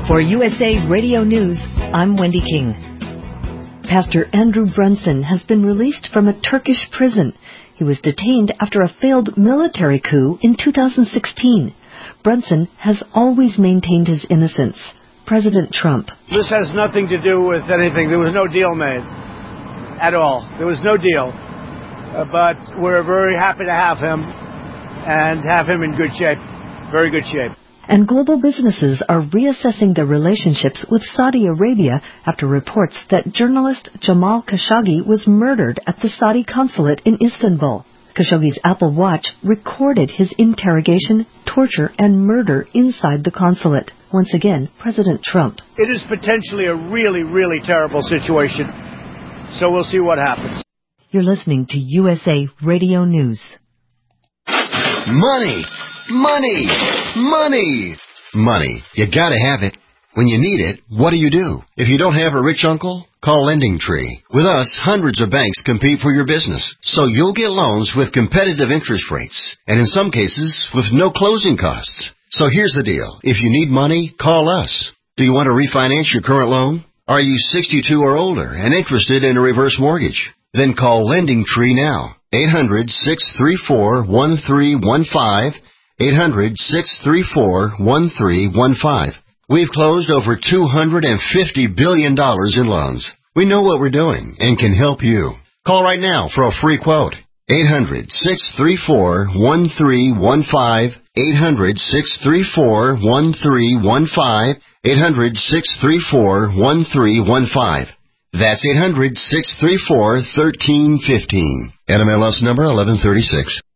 For USA Radio News, I'm Wendy King. Pastor Andrew Brunson has been released from a Turkish prison. He was detained after a failed military coup in 2016. Brunson has always maintained his innocence. President Trump. This has nothing to do with anything. There was no deal made at all. There was no deal. But we're very happy to have him and have him in good shape, very good shape. And global businesses are reassessing their relationships with Saudi Arabia after reports that journalist Jamal Khashoggi was murdered at the Saudi consulate in Istanbul. Khashoggi's Apple Watch recorded his interrogation, torture, and murder inside the consulate. Once again, President Trump. It is potentially a really, really terrible situation. So we'll see what happens. You're listening to USA Radio News. Money! Money! Money! Money. You gotta have it. When you need it, what do? If you don't have a rich uncle, call LendingTree. With us, hundreds of banks compete for your business, so you'll get loans with competitive interest rates, and in some cases, with no closing costs. So here's the deal. If you need money, call us. Do you want to refinance your current loan? Are you 62 or older and interested in a reverse mortgage? Then call LendingTree now. 800-634-1315. 800-634-1315. We've closed over $250 billion in loans. We know what we're doing and can help you. Call right now for a free quote. 800-634-1315. 800-634-1315. 800-634-1315. That's 800-634-1315. NMLS number 1136.